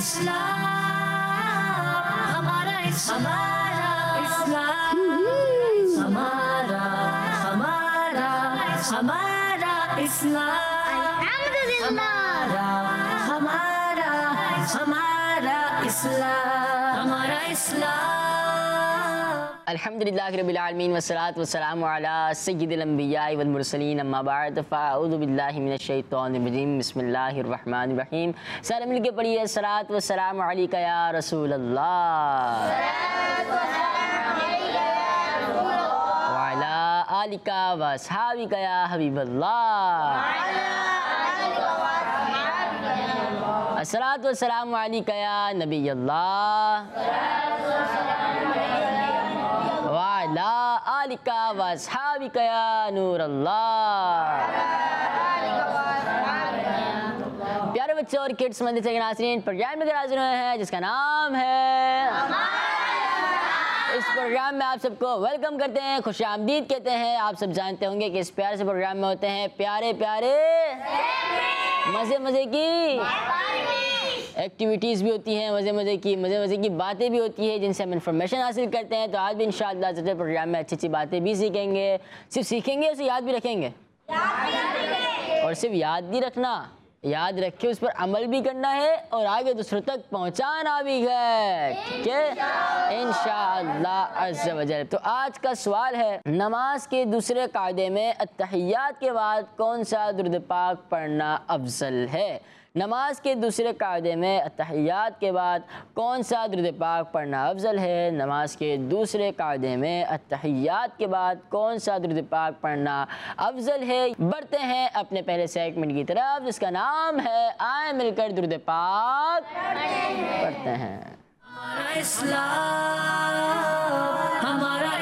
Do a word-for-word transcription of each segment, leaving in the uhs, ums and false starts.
इस्लाम, हमारा हमारा इस्लाम, हमारा हमारा हमारा इस्लाम, हमारा हमारा हमारा इस्लाम, हमारा इस्लाम। अल्हम्दुलिल्लाहि रब्बिल आलमीन वस्सलातु वस्सलामु अला सय्यिदिल अंबिया वल मुरसलीन अम्मा बाद फ़अऊज़ु बिल्लाहि मिनश शैतानिर रजीम बिस्मिल्लाहिर रहमानिर रहीम। सारे मिलके पढ़िए सलात व सलाम अलैका या रसूल अल्लाह व अला आलिका व अस्हाबिका या हबीब अल्लाह। अस्सलातु वस्सलामु अलैका या नबी अल्लाह वाला आलिका वस्हाबिका या नूर अल्लाह। प्यारे बच्चों और किड्स मंदिर के नाज़रीन, प्रोग्राम में हाजिर हुए हैं जिसका नाम है। इस प्रोग्राम में आप सबको वेलकम करते हैं, खुश आमदीद कहते हैं। आप सब जानते होंगे कि इस प्यारे से प्रोग्राम में होते हैं प्यारे प्यारे मज़े मज़े की एक्टिविटीज़ भी होती हैं, मज़े मज़े की मज़े मज़े की बातें भी होती है जिनसे हम इंफॉर्मेशन हासिल करते हैं। तो आज भी इंशाअल्लाह ज़रूर प्रोग्राम में अच्छी अच्छी बातें भी सीखेंगे। सिर्फ सीखेंगे उसे याद भी रखेंगे, और सिर्फ याद नहीं रखना, याद रखे उस पर अमल भी करना है और आगे दूसरों तक पहुंचाना भी है, ठीक है इंशाअल्लाह अज़्ज़ा वजल। तो आज का सवाल है, नमाज के दूसरे कायदे में अत्तहियात के बाद कौन सा दुरूद पाक पढ़ना अफजल है? नमाज के दूसरे कायदे में अत्तहियात के बाद कौन सा दुरूद पाक पढ़ना अफजल है? नमाज के दूसरे कायदे में अत्तहियात के बाद कौन सा दुरूद पाक पढ़ना अफजल है? बढ़ते हैं अपने पहले सेगमेंट की तरफ जिसका नाम है आए मिलकर दुरूद पाक पढ़ते हैं। हमारा इस्लाम, हमारा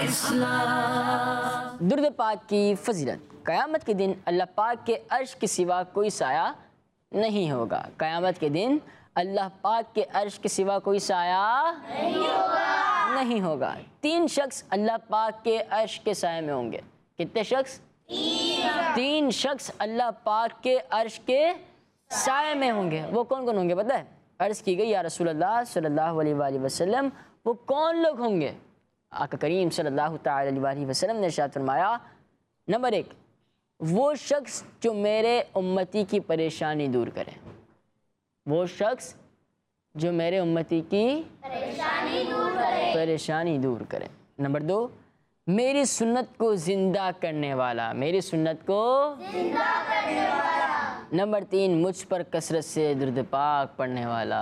इस्लाम। दुरूद पाक की फजीलत। क़यामत के दिन अल्लाह पाक के अर्श के सिवा कोई साया नहीं होगा। क़यामत के दिन अल्लाह पाक के अर्श के सिवा कोई साया नहीं होगा, नहीं होगा। तीन शख्स अल्लाह पाक के अर्श के साये में होंगे। कितने शख्स? तीन, तीन शख्स अल्लाह पाक के अर्श के साये में होंगे। वो कौन कौन होंगे पता है? अर्ज़ की गई या रसूल अल्लाह सल्लल्लाहु अलैहि वसल्लम, वो कौन लोग होंगे? आका करीम सल्लल्लाहु अलैहि वसल्लम ने इरशाद फरमाया, नंबर एक, वो शख्स जो मेरे उम्मती की परेशानी दूर करे। वो शख्स जो मेरे उम्मती की परेशानी दूर करे, परेशानी दूर करे। नंबर दो, मेरी सुन्नत को जिंदा करने वाला, मेरी सुन्नत को जिंदा करने वाला। नंबर तीन, मुझ पर कसरत से दुरूद पाक पढ़ने वाला।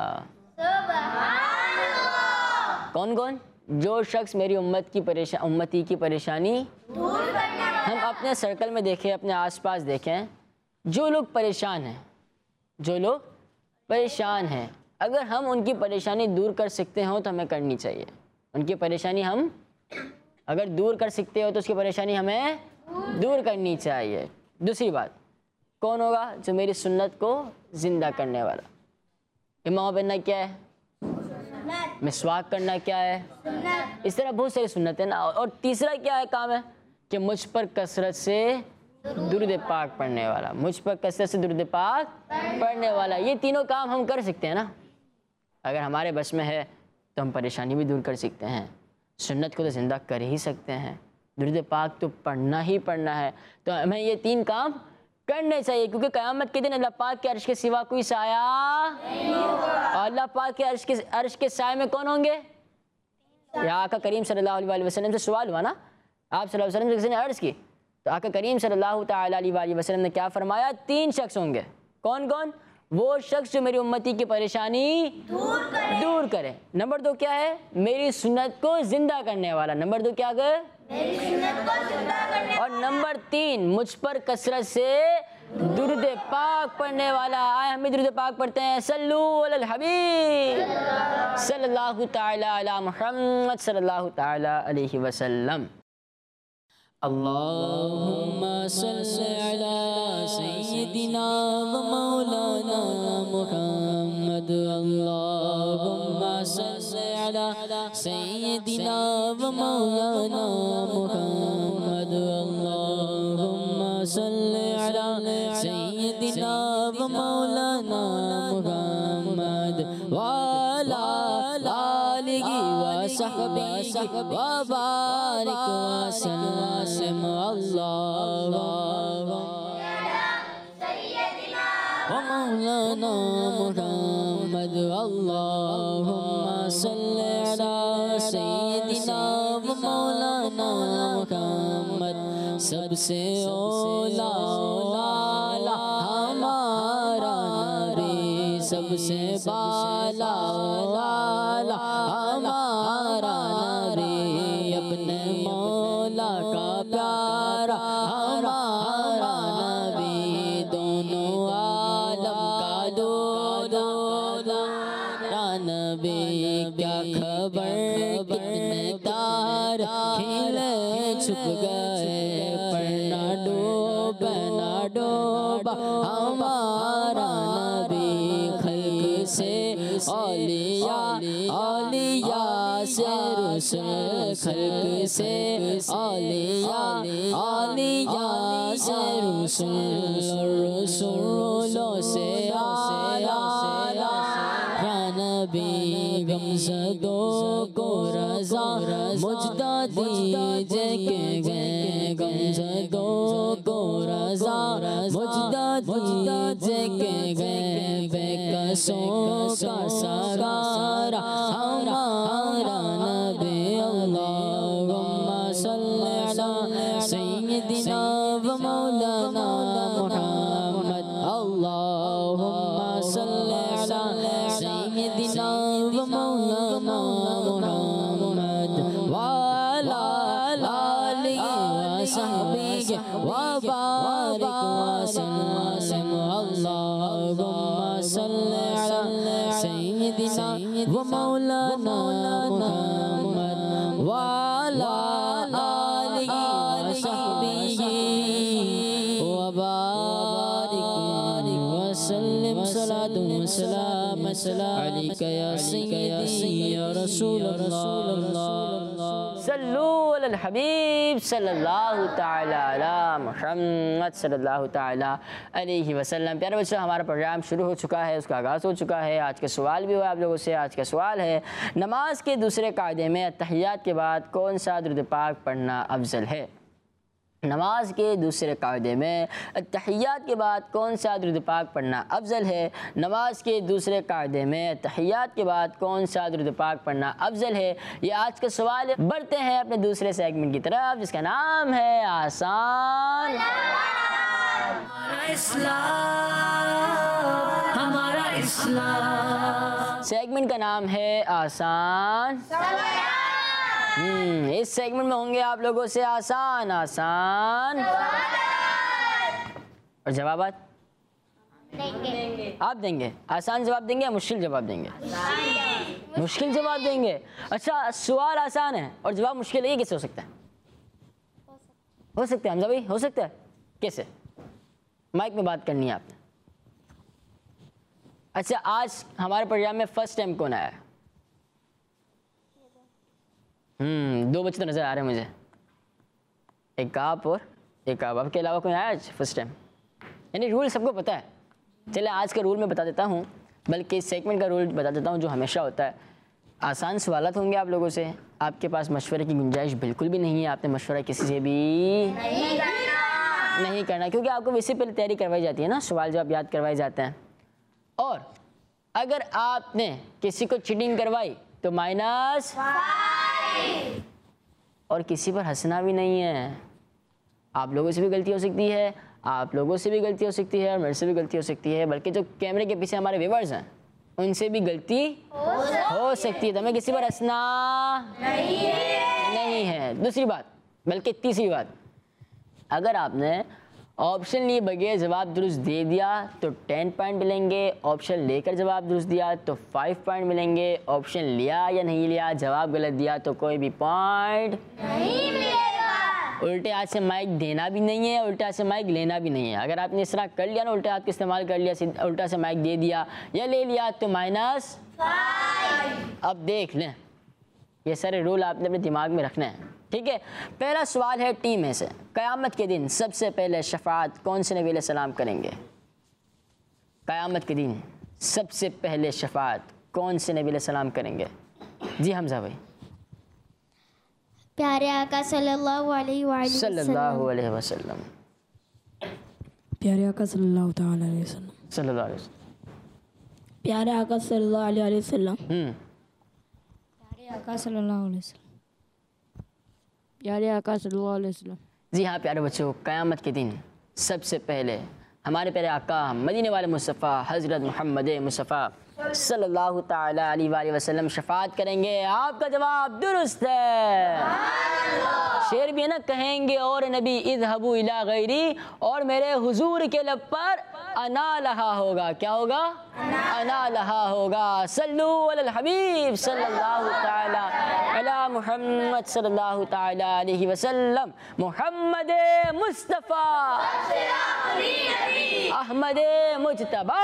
सुभान अल्लाह। कौन कौन? जो शख्स मेरी उम्मत की परेशान उम्मती की परेशानी दूर करने वाला। हम अपने सर्कल में देखें, अपने आसपास देखें, जो लोग परेशान हैं, जो लोग परेशान हैं, अगर हम उनकी परेशानी दूर कर सकते हो तो हमें करनी चाहिए। उनकी परेशानी हम अगर दूर कर सकते हो तो उसकी परेशानी हमें दूर करनी चाहिए। दूसरी बात, कौन होगा? जो मेरी सुन्नत को ज़िंदा करने वाला। इमाम बनना क्या है? मिसवाक करना क्या है? इस तरह बहुत सारी सुन्नत है ना। और तीसरा क्या है काम है कि मुझ पर कसरत से दुरूद पाक पढ़ने वाला, मुझ पर कसरत से दुरूद पाक पढ़ने वाला। ये तीनों काम हम कर सकते हैं ना। अगर हमारे बस में है तो हम परेशानी भी दूर कर सकते हैं, सुन्नत को तो ज़िंदा कर ही सकते हैं, दुरूद पाक तो पढ़ना ही पढ़ना है। तो हमें ये तीन काम करने चाहिए, क्योंकि क़यामत के दिन अल्लाह पाक के अर्श के सिवा कोई साया नहीं होगा। और अल्लाह पाक के अर्श के अर्श के साये में कौन होंगे? या आका करीम सल्लल्लाहु अलैहि वसल्लम से सवाल हुआ ना, आप सल्लल्लाहु अलैहि वसल्लम से किसी ने अर्ज़ की तो आका करीम सल्लल्लाहु अलैहि वसल्लम ने क्या फरमाया? तीन शख्स होंगे। कौन कौन? वो शख्स जो मेरी उम्मती की परेशानी दूर करे, दूर करे। नंबर दो क्या है? मेरी सुन्नत को जिंदा करने वाला। नंबर दो क्या कर? मेरी सुन्नत को जिंदा करने वाला। और नंबर तीन, मुझ पर कसरत से दुरूद पाक पढ़ने वाला। आए हम भी दुरूद पाक पढ़ते हैं। सल्लू अलल हबीब सल्लल्लाहु तआला अला मुहम्मद सल्लल्लाहु तआला अलैहि वसल्लम। अल्लाहुम्मा सल्लि अला सय्यिदिना व मौलाना मुहम्मद। अल्लाहुम्मा सल्लि अला सय्यिदिना व मौलाना मुहम्मद। अल्लाहुम्मा सल्लि अला सय्यिदिना व मौलाना मुहम्मद। वसहबिहि व बारिक वसल्लम अल्लाहुम्मा व मौलाना मुहम्मद अल्लाहुम्मा सल्लि अला सय्यदिना व मौलाना मुहम्मद सबसे औला औला हमारा नबी सबसे बाला वाला हमारा नबी अपने मौला का प्यारा हमारा नबी दोनों आलम का दो दो नबी क्या खबर कितने तार खिले छुप गए पर ना डूबा ना डूबा हमारा नबी खल्क से औलिया औलिया से रसूल खल्क से औलिया औलिया से रसूल रसूलों से आला नबी गमज़दों को रज़ा मुझदा दीजिए के गए गमज़दों को रज़ा मुझदा दीजिए के गए बेकसों का सगारा हमारा नबी अल्लाहुम्मा सल्लि अला सय्यदिना व मौलाना मुहम्मद अल्लाहुम्मा सल्लि अला सय्यदिना व मौलाना मुहम्मद व अला आलिहि व सहबिहि व बारिक वसल्लम अल्लाहुम्मा सल्लि अला सय्यदिना व मौलाना मुहम्मद व अला आलिहि व सहबिहि व बारिक वसल्लम सलातु व सलाम अलैका या सय्यदी या रसूल अल्लाह सल्लु अलल हबीब सल्लल्लाहु तआला अला मुहम्मद सल्लल्लाहु तआला अलैहि वसल्लम। प्यारे बच्चों, हमारा प्रोग्राम शुरू हो चुका है, उसका आगाज़ हो चुका है। आज का सवाल भी हुआ आप लोगों से। आज का सवाल है, नमाज के दूसरे कायदे में अत्तहियात के बाद कौन सा दुरूद पाक पढ़ना अफजल है? नमाज के दूसरे कायदे में अत्तहियात के बाद कौन सा दुरूद पाक पढ़ना अफजल है? नमाज के दूसरे कायदे में अत्तहियात के बाद कौन सा दुरूद पाक पढ़ना अफजल है? ये आज का सवाल है। बढ़ते हैं अपने दूसरे सेगमेंट की तरफ, जिसका नाम है आसान। हमारा इस्लाम हमारा इस्लाम। सेगमेंट का नाम है आसान। हम्म इस सेगमेंट में होंगे आप लोगों से आसान आसान और जवाबात देंगे। आप देंगे आसान जवाब देंगे या मुश्किल जवाब देंगे? मुश्किल जवाब देंगे। अच्छा, सवाल आसान है और जवाब मुश्किल है, ये कैसे हो सकता है? हो सकता है हमजा भाई, हो सकता है। कैसे? माइक में बात करनी है आपने। अच्छा, आज हमारे प्रोग्राम में फर्स्ट टाइम कौन आया है? हम्म दो बच्चे तो नज़र आ रहे हैं मुझे, एक आप और एक आप। आपके अलावा कोई आया आज फर्स्ट टाइम? यानी रूल सबको पता है। चले आज का रूल मैं बता देता हूँ, बल्कि इस सेगमेंट का रूल बता देता हूँ जो हमेशा होता है। आसान सवालात होंगे आप लोगों से, आपके पास मशवरे की गुंजाइश बिल्कुल भी नहीं है। आपने मशवरा किसी से भी नहीं करना, नहीं करना क्योंकि आपको वैसे पहले तैयारी करवाई जाती है ना, सवाल जवाब याद करवाए जाते हैं। और अगर आपने किसी को चीटिंग करवाई तो माइनस और किसी पर हंसना भी नहीं है। आप लोगों से भी गलती हो सकती है, आप लोगों से भी गलती हो सकती है और मेरे से भी गलती हो सकती है, बल्कि जो कैमरे के पीछे हमारे व्यूअर्स हैं उनसे भी गलती हो, हो सकती है। तो हमें किसी पर हंसना नहीं है, नहीं है। दूसरी बात, बल्कि तीसरी बात, अगर आपने ऑप्शन लिए बगैर जवाब दुरुस्त दे दिया तो टेन पॉइंट मिलेंगे, ऑप्शन लेकर जवाब दुरुस्त दिया तो फाइव पॉइंट मिलेंगे, ऑप्शन लिया या नहीं लिया जवाब गलत दिया तो कोई भी पॉइंट नहीं मिलेगा। उल्टे हाथ से माइक देना भी नहीं है, उल्टे हाथ से माइक लेना भी नहीं है। अगर आपने इस तरह कर लिया ना, उल्टे हाथ का इस्तेमाल कर लिया, उल्टा से माइक दे दिया या ले लिया तो माइनस फाइव। अब देख लें, ये सारे रूल आपने अपने दिमाग में रखने हैं, ठीक है। पहला सवाल है टी में से, क़यामत के दिन सबसे पहले शफाअत कौन से नबी अलैहिस्सलाम करेंगे? क़यामत के दिन सबसे पहले शफाअत कौन से नबी अलैहिस्सलाम करेंगे? जी हमजा भाई। प्यारे आका सल्लल्लाहु अलैहि वसल्लम। सल्लल्लाहु अलैहि वसल्लम। प्यारे आका सल्लल्लाहु ताला अलैहि वसल्लम। सल्लल्लाहु अलैहि वसल्लम। प्यारे आका सल्लल्लाहु अलैहि वसल्लम। हम्म प्यारे आका सल्लल्लाहु अलैहि वसल्लम। प्यारे आका सल्लल्लाहु अलैहि वसल्लम। जी हाँ प्यारे बच्चों, क़यामत के दिन सबसे पहले हमारे प्यारे आका मदीने वाले मुस्तफ़ा हज़रत मोहम्मद मुस्तफ़ा सल्लल्लाहु ताला अलैहि वसल्लम शफ़ाअत करेंगे। आपका जवाब दुरुस्त है। शेर भी है ना, कहेंगे और नबी इज़हबू इला गैरी, और मेरे हुजूर के लब पर अना लहा होगा। क्या होगा? अना लहा होगा। सल्लू अलल हबीब सल्लल्लाहु ताला अला मुहम्मद सल्लल्लाहु ताला अलैहि वसल्लम। मुहम्मद मुस्तफ़ा अहमद मुजतबा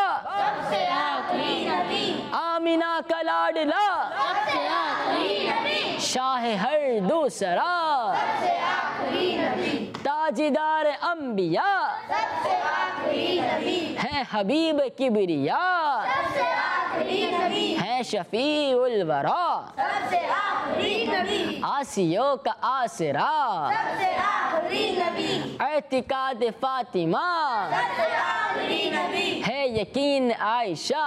आमिना का लाडला शाह हर दूसरा ताजदार अंबिया है हबीब किबरिया है शफी उल वरा आसियों का आसरा एतिकाद फातिमा है यकीन आयशा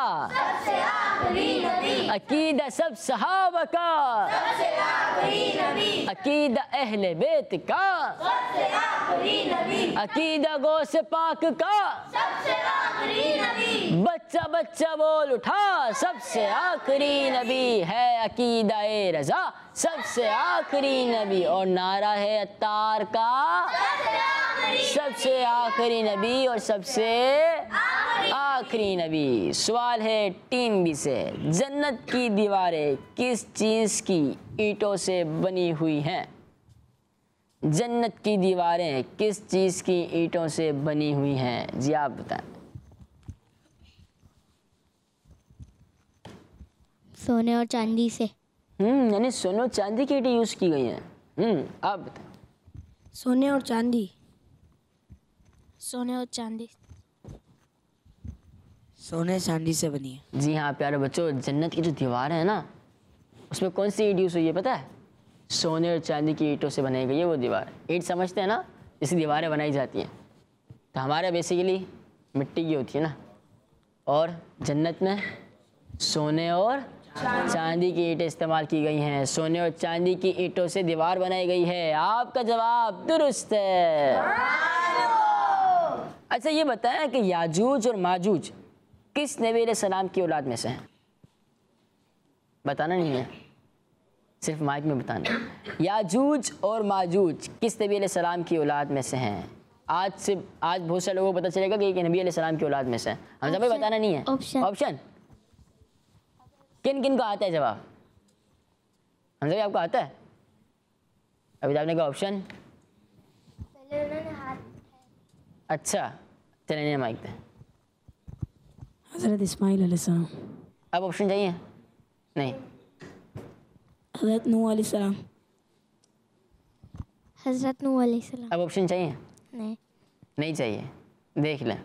अकीदा सब सहाबा का अकीदा अहले बैत का अकीदा गौस पाक का बच्चा बच्चा बोल उठा सबसे आखिरी नबी है अकीदा ए रजा सबसे आखिरी नबी। और नारा है अत्तार का सबसे आखिरी नबी और सबसे आखिरी नबी। सवाल है टीम बी से, जन्नत की दीवारें किस चीज़ की ईंटों से बनी हुई हैं? जन्नत की दीवारें किस चीज़ की ईंटों से बनी हुई हैं? जी आप बताएं। सोने और चांदी से। हम्म यानी सोने और चांदी की ईंटें यूज़ की गई हैं। हम्म आप बताएं। सोने और चांदी। सोने और चांदी। सोने चांदी से बनी है। जी हाँ प्यारे बच्चों, जन्नत की जो दीवार है ना, उसमें कौन सी ईंट यूज़ हुई है पता है? सोने और चांदी की ईंटों से बनाई गई है वो दीवार। ईंट समझते हैं ना, जिससे दीवारें बनाई जाती हैं। तो हमारे बेसिकली मिट्टी की होती है ना, और जन्नत में सोने और चांदी की ईंटें इस्तेमाल की गई हैं। सोने और चांदी की ईंटों से दीवार बनाई गई है। आपका जवाब दुरुस्त है। अच्छा ये बताएं कि याजूज और माजूज किस नबी अलैहिस्सलाम की औलाद में से हैं? बताना नहीं है, सिर्फ माइक में बताना। याजूज और माजूज किस नबी अलैहिस्सलाम की औलाद में से हैं? आज से आज बहुत सारे लोगों को पता चलेगा कि एक नबी अलैहिस्सलाम की औलाद में से हैं। हमजा भाई बताना नहीं है। ऑप्शन ऑप्शन किन किन को आता है जवाब? हमजा भाई आपको आता है? अभी आपने कहा ऑप्शन। अच्छा चलिए माइक पे। हज़रत इस्माइल अलैहिस्सलाम। अब ऑप्शन चाहिए? नहीं। हज़रत नूह अलैहिस्सलाम। हज़रत नूह अलैहिस्सलाम। अब ऑप्शन चाहिए? नहीं। नहीं चाहिए, देख लें।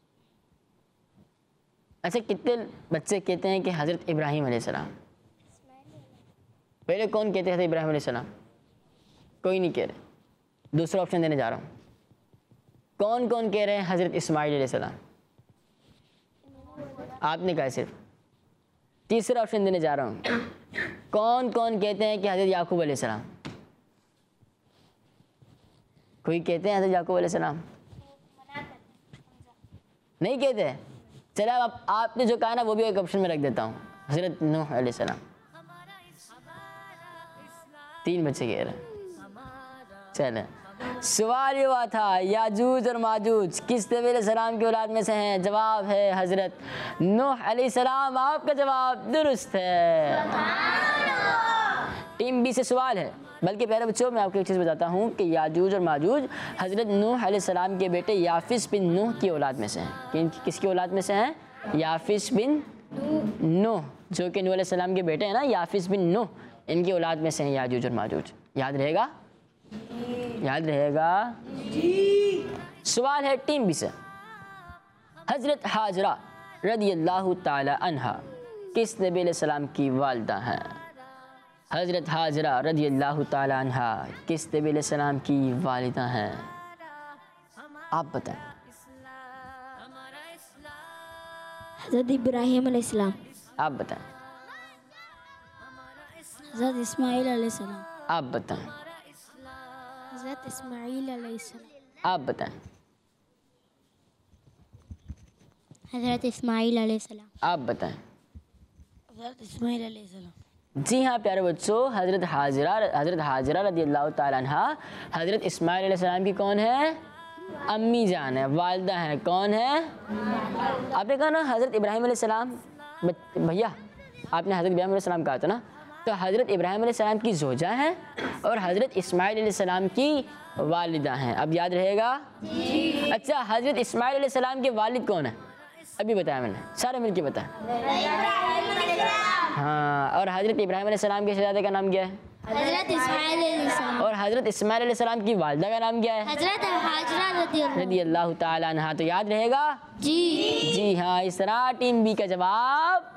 अच्छा कितने बच्चे कहते हैं कि हज़रत इब्राहीम अलैहिस्सलाम? पहले कौन कहते हैं इब्राहीम अलैहिस्सलाम? कोई नहीं कह रहे। दूसरा ऑप्शन देने जा रहा हूँ। कौन कौन कह रहे हैं हज़रत इस्माइल अलैहिस्सलाम? आपने कहा सिर्फ। तीसरा ऑप्शन देने जा रहा हूँ। कौन कौन कहते हैं कि हज़रत याकूब अलैहिस्सलाम? कोई कहते हैं हज़रत याकूब अलैहिस्सलाम? नहीं कहते? चलो अब आपने जो कहा ना वो भी एक ऑप्शन में रख देता हूँ, हज़रत नूह अलैहिस्सलाम। तीन बच्चे कह रहे हैं। चले सवाल ये हुआ था याजूज और माजूज किस नबी अलैहिस्सलाम की औलाद में से हैं? जवाब है हज़रत नूह अलैहिस्सलाम। आपका जवाब दुरुस्त है। टीम बी से सवाल है, बल्कि प्यारे बच्चों मैं आपको एक चीज़ बताता हूँ कि याजूज और माजूज हज़रत नूह अलैहिस्सलाम के बेटे याफिस बिन नूह की औलाद में से हैं। किन किसकी औलाद में से हैं? याफिस बिन नूह, जो कि नूह अलैहिस्सलाम के बेटे हैं ना, याफिस बिन नूह, इनकी औलाद में से हैं याजूज और माजूज। याद रहेगा? याद रहेगा? सवाल है टीम बी से, हज़रत हाजरा रदियल्लाहु ताला अन्हा किस नबी अलैहिस्सलाम की वालिदा हैं? हज़रत हाजरा रज़ियल्लाहु ताला अन्हा किस नबी अलैहिस्सलाम की वालिदा हैं? आप बताएं। हज़रत इब्राहीम अलैहिस्सलाम। आप बताएं। हज़रत इस्माईल अलैहिस्सलाम। आप बताएं। हज़रत इस्माईल अलैहिस्सलाम। आप बताएं। हज़रत इस्माईल अलैहिस्सलाम। आप बताएं। हज़रत इस्माईल अलैहिस्सलाम। जी हाँ प्यारे बच्चों, हज़रत हाजरा हज़रत हाजरा रज़ियल्लाहु ताला अन्हा हज़रत इस्माईल अलैहिस्सलाम की कौन है? अम्मी जान है, वालिदा है। कौन है? आपने कहा ना हज़रत इब्राहीम अलैहिस्सलाम, भैया आपने हज़रत इब्राहीम अलैहिस्सलाम कहा था ना, तो हज़रत इब्राहीम अलैहिस्सलाम की जोजा हैं और हज़रत इस्माईल अलैहिस्सलाम की वालिदा हैं। अब याद रहेगा? अच्छा, हज़रत इस्माईल अलैहिस्सलाम के वालिद कौन है? अभी बताया मैंने, सारे मिलके बताया। हाँ, और हज़रत इब्राहीम अलैहिस्सलाम के शहजादे का नाम क्या है? हज़रत इस्माईल अलैहिस्सलाम। और हज़रत इस्माईल अलैहिस्सलाम की वालिदा का नाम क्या है? हज़रत हाजरा रज़ियल्लाहु ताला अन्हा। तो याद रहेगा? जी जी हाँ, इस तरह टीम बी का जवाब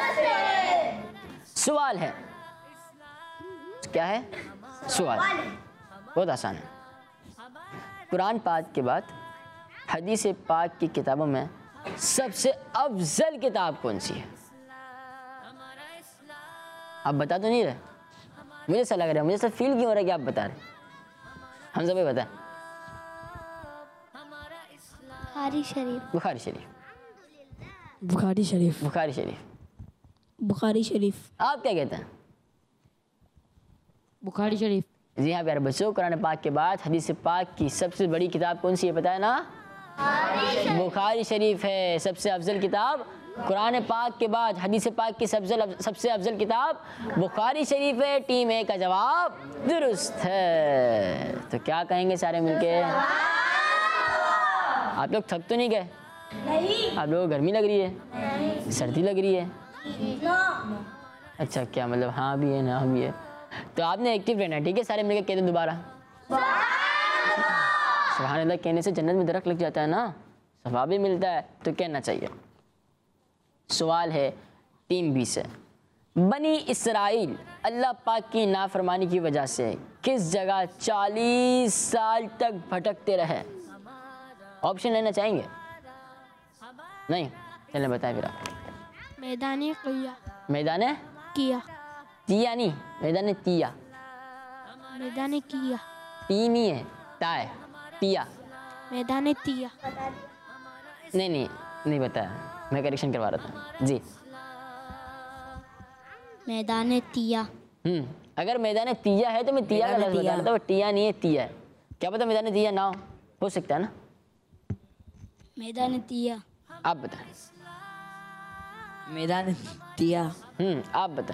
सवाल है। क्या है? सवाल। बहुत आसान है। कुरान पाक के बाद हदीस पाक की किताबों में सबसे अफजल किताब कौन सी है? आप बता तो नहीं रहे? मुझे ऐसा लग रहा है, मुझे ऐसा फील क्यों हो रहा है कि आप बता रहे? हम सब बताएं। बुखारी शरीफ। बुखारी शरीफ। बुखारी शरीफ। बुखारी शरीफ। बुखारी शरीफ। आप क्या कहते हैं? बुखारी शरीफ। जी हाँ प्यारे बच्चों, कुरान पाक के बाद हदीस पाक की सबसे बड़ी किताब कौन सी है पता है ना? बुखारी शरीफ है। सबसे अफजल किताब कुरान पाक के बाद हदीस पाक की सबसे सबसे अफजल किताब बुखारी शरीफ है। टीम ए का जवाब दुरुस्त है। तो क्या कहेंगे सारे मिलके? आप लोग थक तो नहीं गए? नहीं। आप लोगों को गर्मी लग रही है? नहीं। सर्दी लग रही है? no. अच्छा, क्या मतलब हाँ भी है ना भी है? तो आपने एक्टिव रहना है, ठीक है? सारे मिलके कहते दोबारा सुभान अल्लाह। कहने से जन्नत में दरख्त लग जाता है ना, सवाब भी मिलता है, तो कहना चाहिए। सवाल है टीम बी से। बनी इसराइल अल्लाह पाक की नाफरमानी की वजह से किस जगह चालीस साल तक भटकते रहे? ऑप्शन लेना चाहेंगे? नहीं? चलें बताएं फिर आप। मैदानी किया। मैदान किया। तिया नहीं, मैदान तिया। मैदानी किया। ती नहीं है, ता है, तिया। मैदानी तिया। नहीं नहीं नहीं बताया, मैं करेक्शन करवा रहा था जी। मैदान तिया। हम्म अगर मैदान तिया है तो मैं तिया का लफ्ज़ बता रहा था, वो टिया नहीं है, तिया है। क्या पता मैदान तिया ना हो, हो सकता है ना? मैदान तिया। आप बताएं। मैदान तिया। हम्म आप बताएं।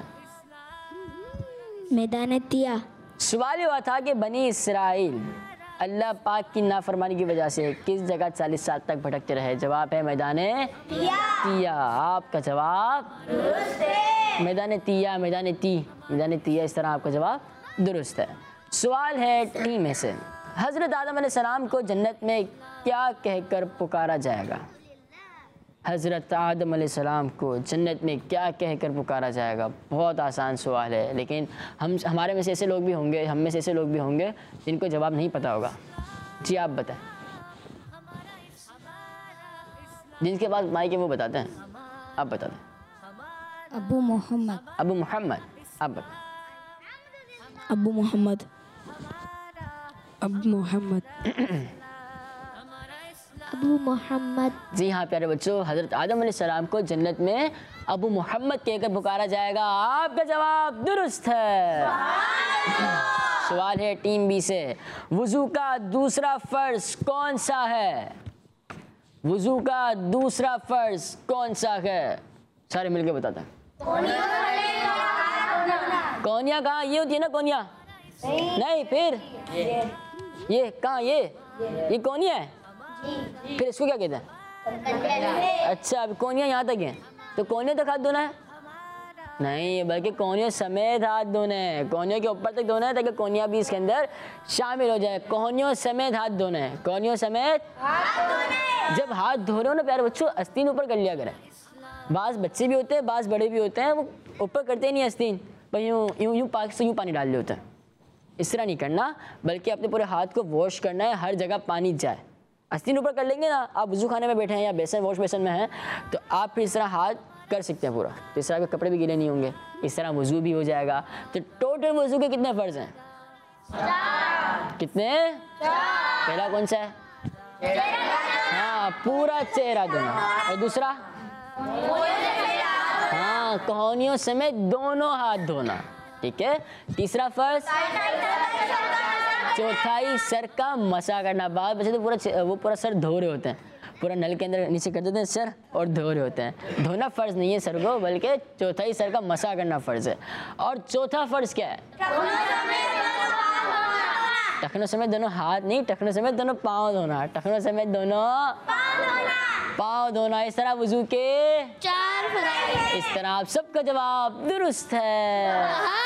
मैदान तिया। सवाल हुआ था कि बनी इसराइल अल्लाह पाक की नाफरमानी की वजह से किस जगह चालीस साल तक भटकते रहे? जवाब है मैदान तिया। तिया। आपका जवाब मैदान तिया, मैदान ती, मैदान तिया, इस तरह आपका जवाब दुरुस्त है। सवाल है टी में से। हज़रत आदम अलैहिस्सलाम को जन्नत में क्या कहकर पुकारा जाएगा? हज़रत आदम अलैहिस्सलाम को जन्नत में क्या कहकर पुकारा जाएगा? बहुत आसान सवाल है, लेकिन हम हमारे में से ऐसे लोग भी होंगे, हम में से ऐसे लोग भी होंगे जिनको जवाब नहीं पता होगा। जी आप बताएं। जिनके पास माइक है वो बताते हैं, आप बता दें। अबू मोहम्मद। अबू मोहम्मद। आप बताएं। अबू मोहम्मद। अबू मोहम्मद। अबू मोहम्मद। जी हाँ प्यारे बच्चों, हज़रत आदम अलैहिस्सलाम को जन्नत में अबू मोहम्मद कहकर पुकारा जाएगा। आपका जवाब दुरुस्त है। सवाल है टीम बी से। वुज़ू का दूसरा फ़र्ज कौन सा है? वुज़ू का दूसरा फ़र्ज कौन सा है? सारे मिलके बताते हैं। कोनिया कहाँ? ये होती है ना कोनिया? नहीं, फिर ये कहाँ? ये ये कोनिया है, फिर इसको क्या कहते हैं? अच्छा, अब कोनिया यहाँ तक है, तो कोनिया तक हाथ धोना है? नहीं, बल्कि कोनियों समेत हाथ धोना है। कोनियों के ऊपर तक धोना है ताकि कोनिया भी इसके अंदर शामिल हो जाए। कोनियों समेत हाथ धोना है। कोनियों समेत जब हाथ धो रहे हो ना प्यारे बच्चों, आस्तीन ऊपर कर लिया करें। बाज़ बच्चे भी होते हैं, बाज़ बड़े भी होते हैं, वो ऊपर करते ही नहीं आस्तीन, पर यूँ यूँ यूँ पाक से यूँ पानी डाल रहे होते हैं। इस तरह नहीं करना, बल्कि अपने पूरे हाथ को वॉश करना है, हर जगह पानी जाए। अस्तीन ऊपर कर लेंगे ना, आप वुज़ू खाने में बैठे हैं या बेसन वॉश बेसन में हैं, तो आप फिर इस तरह हाथ कर सकते हैं पूरा, तो इस तरह के कपड़े भी गीले नहीं होंगे, इस तरह वुज़ू भी हो जाएगा। तो टोटल वुज़ू के कितने फ़र्ज़ हैं? कितने? पहला कौन सा है? हाँ, पूरा चेहरा धोना। और दूसरा? हाँ, कोहनियों समेत दोनों हाथ धोना। ठीक है। तीसरा फर्ज, चौथाई सर का मसा करना। बाद बच्चे तो पूरा वो पूरा सर धो रहे होते हैं, पूरा नल के अंदर नीचे कर देते हैं सर और धो रहे होते हैं। धोना फ़र्ज़ नहीं है सर को, बल्कि चौथाई सर का मसा करना फ़र्ज़ है। और चौथा फ़र्ज़ क्या है? टखनों समेत दोनों हाथ नहीं, टखनों समेत दोनों पाँव धोना। टखनों समेत दोनों पाँव धोना। इस तरह वुज़ू के चार फ़र्ज़। इस तरह आप सबका जवाब दुरुस्त है।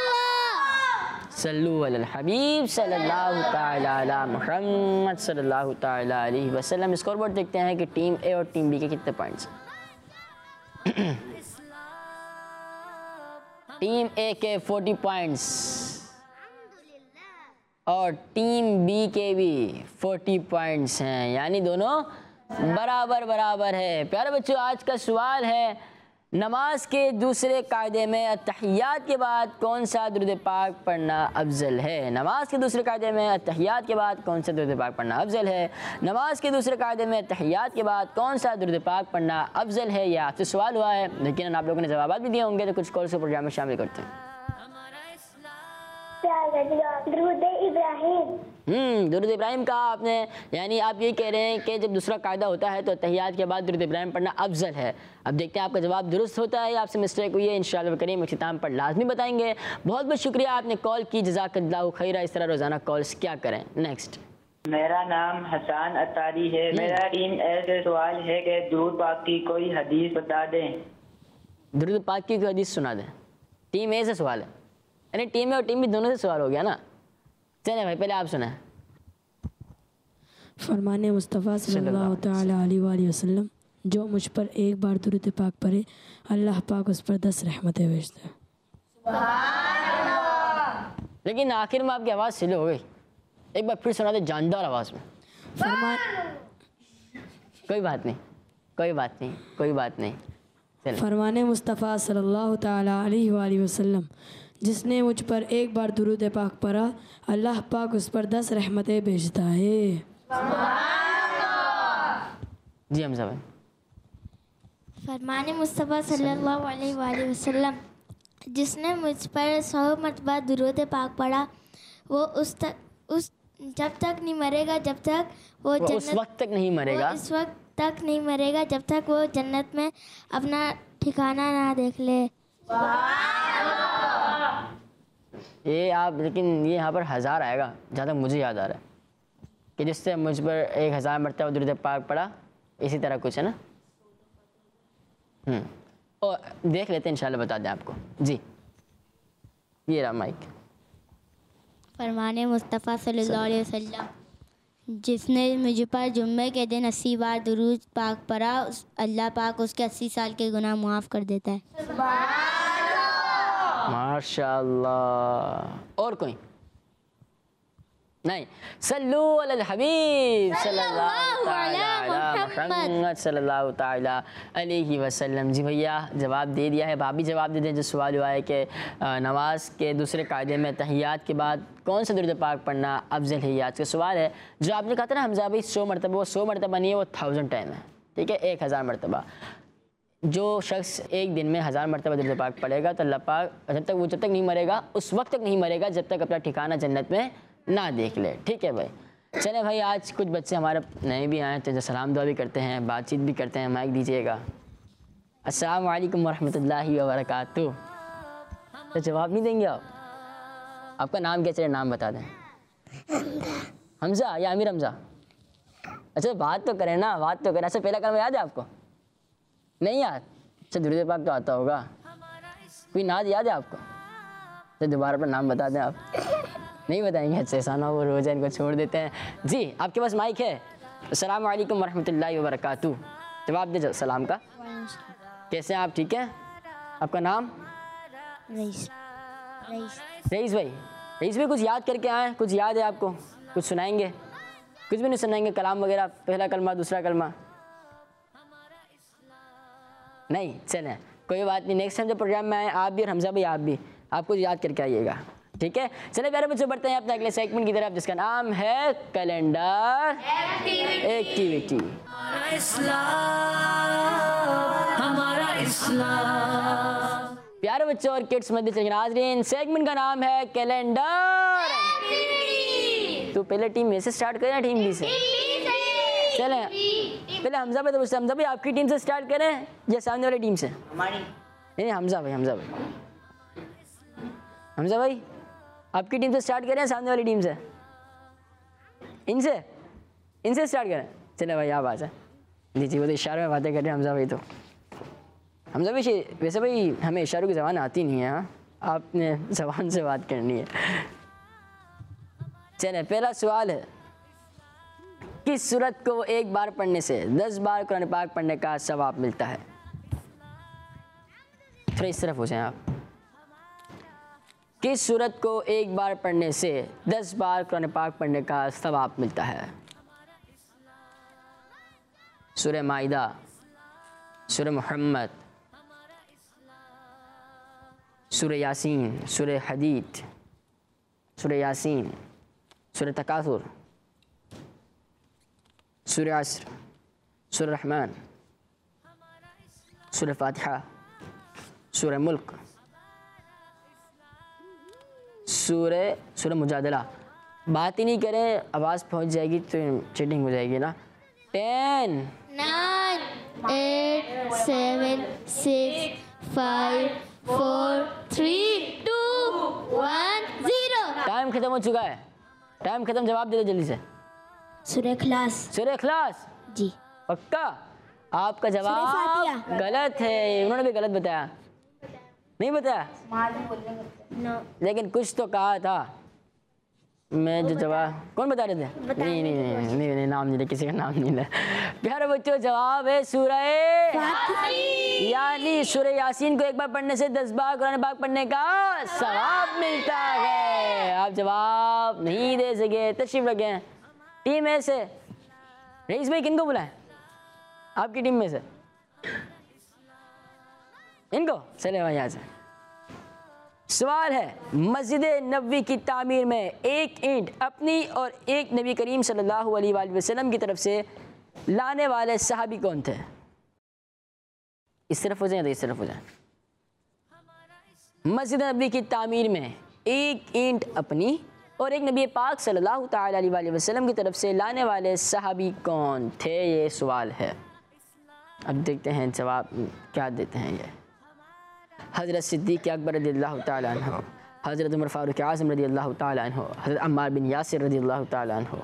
सल्लु अलल हबीब सल्लल्लाहु तआला अला मुहम्मद सल्लल्लाहु तआला अलैहि वसल्लम। स्कोर बोर्ड देखते हैं कि टीम ए और टीम बी के कितने पॉइंट्स। टीम ए के चालीस पॉइंट्स और टीम बी के भी चालीस पॉइंट्स हैं, यानी दोनों बराबर बराबर है। प्यारे बच्चों, आज का सवाल है, नमाज के दूसरे कायदे में अत्तहियात के बाद कौन सा दुरूद पाक पढ़ना अफजल है? नमाज के दूसरे कायदे में अत्तहियात के बाद कौन सा दुरूद पाक पढ़ना अफजल है? नमाज के दूसरे कायदे में अत्तहियात के बाद कौन सा दुरूद पाक पढ़ना अफजल है? यह आपसे सवाल हुआ है, लेकिन आप लोगों ने जवाब भी दिए होंगे, तो कुछ कॉल से प्रोग्राम में शामिल करते हैं। दुरूद इब्राहिम। हम्म दुरूद इब्राहिम का आपने, यानी आप ये कह रहे हैं कि जब दूसरा कायदा होता है तो तहियात के बाद दुरूद इब्राहिम पढ़ना अफजल है। अब देखते हैं आपका जवाब दुरुस्त होता है या आपसे मिस्टेक हुई है। इंशाअल्लाह करीम इख्तिताम पर लाजमी बताएंगे। बहुत बहुत शुक्रिया, आपने कॉल की, जज़ाकल्लाहु खैरा। इस तरह रोज़ाना कॉल्स क्या करें। नेक्स्ट। मेरा नाम हसन अतारी है। मेरा टीम ऐसे सवाल है कि दुरूद पाक की कोई हदीस बता दें। दुरूद पाक की कोई हदीस सुना दें। टीम ए से सवाल है, यानी टीम ए और टीम बी दोनों से सवाल हो गया ना। चले भाई, पहले आप सुना। फरमाने मुस्तफ़ा सल्लल्लाहु तआला अलैहि वसल्लम, जो मुझ पर एक बार दुरूद पाक पढ़े, अल्लाह पाक उस पर दस रहमतें भेजता है। लेकिन आखिर में आपकी आवाज़ स्लो हो गई, एक बार फिर सुना दे जानदार आवाज़ में। फरमा कोई बात नहीं, कोई बात नहीं, कोई बात नहीं। चलो। फरमाने मुस्तफ़ा सल्लल्लाहु तआला अलैहि वसल्लम, जिसने मुझ पर एक बार दुरूद पाक पढ़ा, अल्लाह पाक उस पर दस रहमतें भेजता है। जी हमजा भाई। फरमाने मुस्तफ़ा सल्लल्लाहु अलैहि वसल्लम, जिसने मुझ पर सौ मरतबा दुरूद पाक पढ़ा, वो उस तक उस जब तक नहीं मरेगा जब तक वो, वो जन्नत उस वक्त तक नहीं मरेगा, वो इस वक्त तक नहीं मरेगा जब तक वो जन्नत में अपना ठिकाना ना देख ले। ये आप, लेकिन ये यहाँ पर हज़ार आएगा जहाँ तक मुझे याद आ रहा है, कि जिससे मुझ पर एक हज़ार मरतबा दुरूद पाक पढ़ा, इसी तरह कुछ है ना। हम्म और देख लेते हैं, इंशाल्लाह बता दें आपको। जी ये रहा माइक। फरमाने मुस्तफ़ा सल्लल्लाहु अलैहि वसल्लम, जिसने मुझ पर जुम्मे के दिन अस्सी बार दुरूद पाक पढ़ा, अल्लाह पाक उसके अस्सी साल के गुनाह मुआफ़ कर देता है। माशाअल्लाह। और कोई नहीं? सल्लु अलल हबीब सल्लल्लाहु तआला मुहम्मद सल्लल्लाहु तआला अलैहि वसल्लम। जी भैया जवाब दे दिया है, भाभी जवाब दे दें। जो सवाल हुआ है कि नमाज के दूसरे कायदे में तहियात के बाद कौन सा दुरूद पाक पढ़ना अफजल है, ये आज का सवाल है। जो आपने कहा था ना हमजा भाई सौ मरतबा, वो सौ मरतबा नहीं है, वो थाउजेंड टाइम है। ठीक है, एक हज़ार मरतबा। जो शख्स एक दिन में हज़ार मरतबा दुरूद पाक पढ़ेगा तो अल्लाह पाक जब तक वो जब तक नहीं मरेगा, उस वक्त तक नहीं मरेगा जब तक अपना ठिकाना जन्नत में ना देख ले। ठीक है भाई। चले भाई, आज कुछ बच्चे हमारे नए भी आए तो सलाम दुआ भी करते हैं, बातचीत भी करते हैं। माइक दीजिएगा। अस्सलाम वालेकुम वरहमतुल्लाहि वबरकातुहू। तो जवाब नहीं देंगे आप? आपका नाम क्या? चले नाम बता दें। हमजा या अमीर हमजा? अच्छा बात तो करें ना, बात तो करें। अच्छा पहला कलमा याद है आपको? नहीं याद? अच्छा दुरूद पाक तो आता होगा। कोई नाद याद है आपको? तो दोबारा पर नाम बता दें आप। नहीं बताएंगे? अच्छा ऐसा ना हो रोज़ा इनको छोड़ देते हैं। जी आपके पास माइक है। अस्सलाम वालेकुम वरहमतुल्लाहि वबरकातुहू। जवाब दे सलाम का। कैसे हैं आप? ठीक है। आपका नाम? रईस। रईस भाई, रईस भाई कुछ याद करके आए, कुछ याद है आपको, कुछ सुनाएंगे? कुछ भी नहीं सुनाएंगे, कलाम वगैरह, पहला कलमा दूसरा कलमा नहीं? चलें कोई बात नहीं, नेक्स्ट टाइम जब प्रोग्राम में आए आप भी और हमजा भाई आप भी, आप कुछ याद करके आइएगा, ठीक है? चले प्यारे बच्चों, बढ़ते हैं अपने अगले सेगमेंट की तरफ जिसका नाम है कैलेंडर एक्टिविटी। हमारा इस्लाम, हमारा इस्लाम। प्यारे बच्चों और किड्स मध्य चल नाज़रीन, सेगमेंट का नाम है कैलेंडर। तो पहले टीम में से स्टार्ट करें, टीम बी से? चलें पहले हमजा भाई, तो पूछते हमजा भाई आपकी टीम से स्टार्ट करें या सामने वाली टीम से? हमारी नहीं हमजा भाई, हमजा भाई, हमजा भाई आपकी टीम से स्टार्ट करें सामने वाली टीम से? इनसे इनसे स्टार्ट करें। चले भाई आप आ जाए। जी जी वो तो इशारों में बातें कर रहे हैं हमजा भाई। तो हमजा भाई वैसे भाई हमें इशारों की ज़बान आती नहीं है, हाँ आपने ज़बान से बात करनी है। चले पहला सवाल है, किस सूरत को एक बार पढ़ने से दस बार कुरान पाक पढ़ने का सवाब मिलता है? थोड़ा इस तरफ हो जाएं आप। किस सूरत को एक बार पढ़ने से दस बार कुरान पाक पढ़ने का सवाब मिलता है? सूरह माइदा, सूरह मुहम्मद, सूरह यासीन, सूरह हदीद, सूरह यासीन, सूरह तकासुर, सूरह अस्र, सूरह रहमान, सूरह फातिहा, सूरह मुल्क, सूरह सूरह मुजादला। बात ही नहीं करें, आवाज़ पहुंच जाएगी तो चीटिंग हो जाएगी ना। Ten, nine, eight, seven, six, five, four, three, two, one, zero. Time खत्म हो चुका है, टाइम खत्म, जवाब दे दो जल्दी से। सूरह इखलास। सूरह इखलास? जी पक्का? आपका जवाब गलत है, उन्होंने भी गलत बताया। नहीं बताया? नो। लेकिन कुछ तो कहा था। मैं जो जवाब कौन बता रहे थे? नहीं नहीं नहीं नहीं नहीं, नहीं नाम नहीं ले, किसी का नाम नहीं ले। प्यारे बच्चों जवाब है सूरह, यानी सूरह यासीन को एक बार पढ़ने से दस बार कुरान पाक पढ़ने का सवाब मिलता है। आप जवाब नहीं दे सके, तशरीफ रखें। टीम ए से रईस भाई किनको बुलाएं? आपकी टीम में से इनको? चले भाई यहाँ से। सवाल है, मस्जिद नबवी की तामीर में एक ईंट अपनी और एक नबी करीम सल्लल्लाहु अलैहि वसल्लम की तरफ से लाने वाले सहाबी कौन थे? इस तरफ हो जाए तो इस तरफ हो जाए। मस्जिद नबवी की तामीर में एक ईंट अपनी और एक नबी पाक सल्लल्लाहु ताला अलैहि वसल्लम की तरफ से लाने वाले सहाबी कौन थे? ये सवाल है। अब देखते हैं जवाब क्या देते हैं ये। हज़रत सिद्दीक़ अकबर रज़ियल्लाहु ताला अन्हु, हज़रत उमर फ़ारूक़ आज़म रज़ियल्लाहु ताला अन्हु, हज़रत अम्मार बिन यासिर रज़ियल्लाहु ताला अन्हु,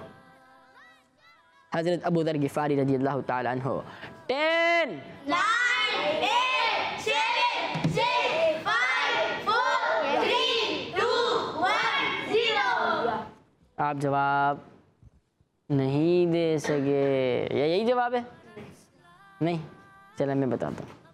हज़रत अबू दर गिफ़ारी रज़ियल्लाहु ताला अन्हु। Ten, nine, eight, seven, six, five, four, three, two, one, zero. आप जवाब नहीं दे सके, या यही जवाब है? नहीं, चलो मैं बताता हूँ।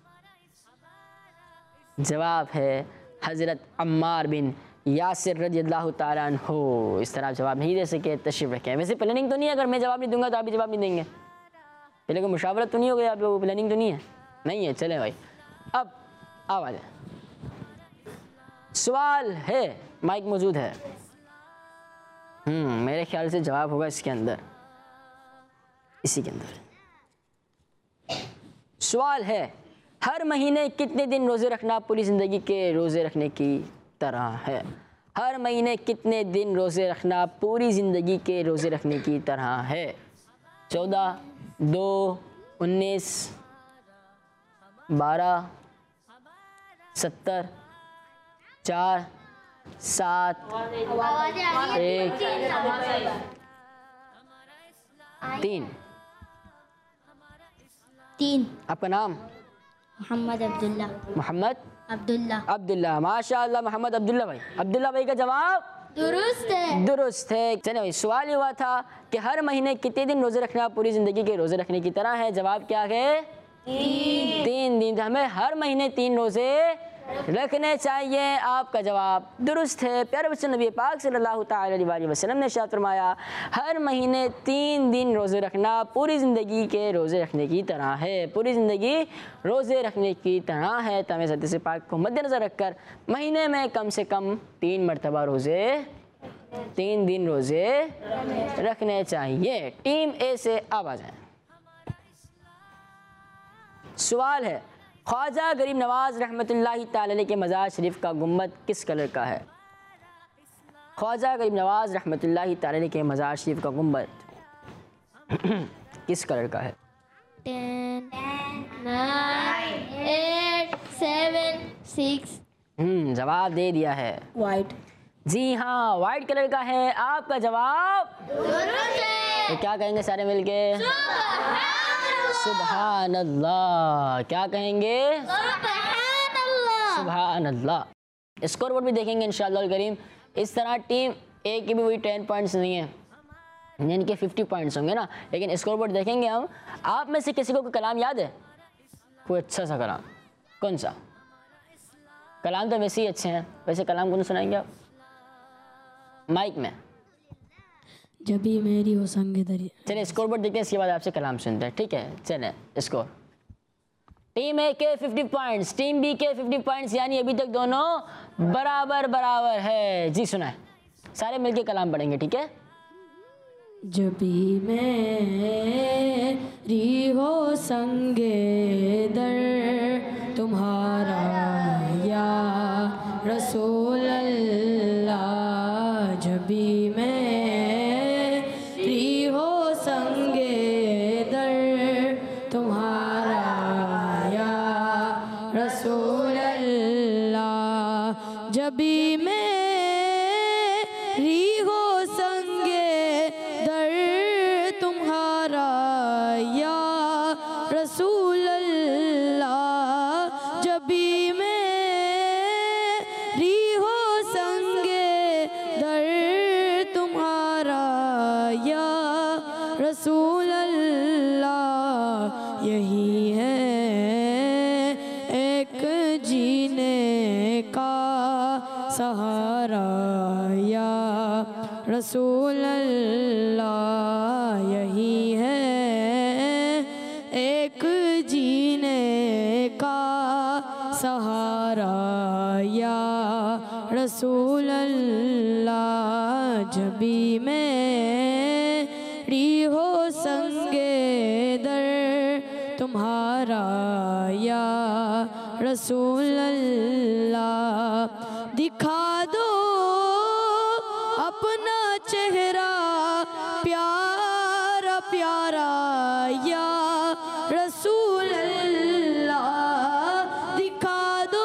जवाब है हज़रत अम्मार बिन यासिर रज़ियल्लाहु ताला अन्हु। इस तरह आप जवाब नहीं दे सके, तशरीफ़ रखें। वैसे प्लानिंग तो नहीं है, अगर मैं जवाब नहीं दूंगा तो आप भी जवाब नहीं देंगे? पहले कोई मुशावरत तो नहीं हो गई आप लोगों को? प्लानिंग तो नहीं है? नहीं है, चले भाई। अब आवाज़ है, सवाल है, माइक मौजूद है। हम्म मेरे ख्याल से जवाब होगा इसके अंदर, इसी के अंदर। सवाल है, हर महीने कितने दिन रोज़े रखना पूरी ज़िंदगी के रोज़े रखने की तरह है? हर महीने कितने दिन रोज़े रखना पूरी ज़िंदगी के रोज़े रखने की तरह है? चौदह, दो, उन्नीस, बारह, सत्तर, चार, सात, एक, तीन। तीन। आपका नाम? मोहम्मद अब्दुल्ला। मोहम्मद अब्दुल्ला। अब्दुल्ला, माशाअल्लाह मोहम्मद अब्दुल्ला भाई। अब्दुल्ला भाई का जवाब दुरुस्त है। दुरुस्त है। चलिए भाई, सवाल हुआ था कि हर महीने कितने दिन रोज़े रखना पूरी ज़िंदगी के रोज़े रखने की तरह है। जवाब क्या है? तीन। तीन दिन। तो हमें हर महीने तीन रोज़े रखने चाहिए। आपका जवाब दुरुस्त है। प्यारे बच्चों, नबी पाक सल्लल्लाहु ताला अलैहि वसल्लम ने इरशाद फरमाया, हर महीने तीन दिन रोज़े रखना पूरी ज़िंदगी के रोज़े रखने की तरह है। पूरी ज़िंदगी रोज़े रखने की तरह है। तो हमें इस हदीस पाक को मद्देनज़र रखकर महीने में कम से कम तीन मरतबा रोज़े तीन दिन रोज़े रखने चाहिए। टीम ए से अब आ जाएं। सवाल है, ख्वाजा गरीब नवाज रहमतुल्लाहि ताला अलैह के मज़ार शरीफ का गुंबद किस कलर का है? ख्वाजा गरीब नवाज रहमतुल्लाहि ताला अलैह के मज़ार शरीफ का गुंबद किस कलर का है? Ten nine eight seven six. हम्म जवाब दे दिया है। वाइट। जी हाँ, वाइट कलर का है। आपका जवाब तो क्या कहेंगे सारे मिलके? सुभान अल्लाह। क्या कहेंगे? सुभान अल्लाह। स्कोर बोर्ड भी देखेंगे इंशाअल्लाह करीम। इस तरह टीम ए की भी वही टेन पॉइंट्स नहीं है, इनके फिफ्टी पॉइंट्स होंगे ना, लेकिन स्कोर बोर्ड देखेंगे हम। आप में से किसी को कोई कलाम याद है? कोई अच्छा सा कलाम? कौन सा कलाम? तो वैसे ही अच्छे हैं। वैसे कलाम कौन सुनाएंगे आप माइक में? जब भी मेरी हो संग दरिया। चलिए स्कोर बोर्ड देखते हैं, इसके बाद आपसे कलाम सुनते हैं, ठीक है? चलें स्कोर। टीम ए के फिफ्टी पॉइंट्स, टीम बी के फिफ्टी पॉइंट्स, यानी अभी तक दोनों बराबर बराबर है। जी सुनाए, सारे मिलके कलाम पढ़ेंगे, ठीक है? जब भी मेरी हो संगे दर तुम्हारा या रसूल अल्लाह, जब भी मेरी हो संगे दर तुम्हारा या रसूल अल्लाह, जब भी मेरी हो संगे दर तुम्हारा या रसूल अल्लाह, जब भी मेरी हो संगे दर तुम्हारा या रसूल अल्लाह, यही है एक जीने का सहारा या रसूल अल्लाह, यही है एक जीने का सहारा या रसूल अल्लाह, जब भी मेरी हो संगे दर तुम्हारा या रसूल अल्लाह, दिखा दो अपना चेहरा प्यारा प्यारा या रसूल अल्लाह, दिखा दो